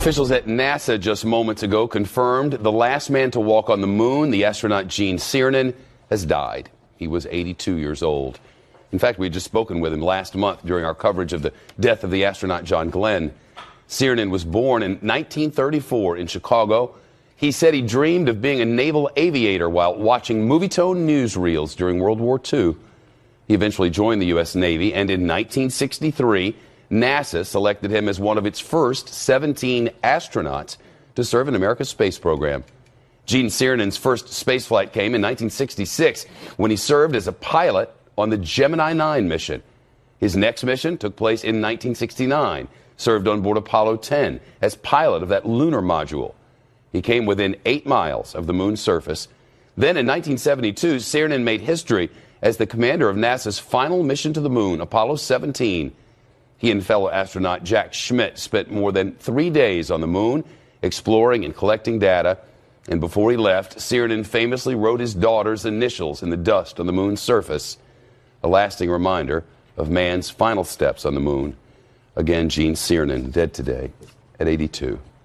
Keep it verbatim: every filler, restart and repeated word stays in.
Officials at NASA just moments ago confirmed the last man to walk on the moon, the astronaut Gene Cernan, has died. He was eighty-two years old. In fact, we had just spoken with him last month during our coverage of the death of the astronaut John Glenn. Cernan was born in nineteen thirty-four in Chicago. He said he dreamed of being a naval aviator while watching Movietone newsreels during World War Two. He eventually joined the U S Navy, and in nineteen sixty-three, NASA selected him as one of its first seventeen astronauts to serve in America's space program. Gene Cernan's first spaceflight came in nineteen sixty-six when he served as a pilot on the Gemini nine mission. His next mission took place in nineteen sixty-nine, served on board Apollo ten as pilot of that lunar module. He came within eight miles of the moon's surface. Then in nineteen seventy-two, Cernan made history as the commander of NASA's final mission to the moon, Apollo seventeen. He and fellow astronaut Jack Schmitt spent more than three days on the moon, exploring and collecting data. And before he left, Cernan famously wrote his daughter's initials in the dust on the moon's surface, a lasting reminder of man's final steps on the moon. Again, Gene Cernan, dead today at eighty-two.